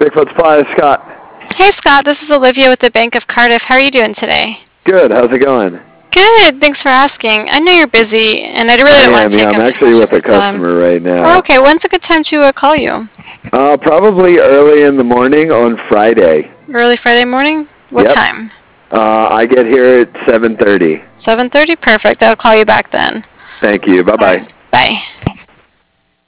Bigfoot Supply, Scott. Hey Scott, this is Olivia with the Bank of Cardiff. How are you doing today? Good. How's it going? Good. Thanks for asking. I know you're busy, and I really don't want to take up I'm too actually much with of a your time. customer right now. Oh, okay. When's a good time to call you? Probably early in the morning on Friday. Early Friday morning? What time? I get here at 7:30. 7:30? Perfect. I'll call you back then. Thank you. Bye-bye. Right. Bye.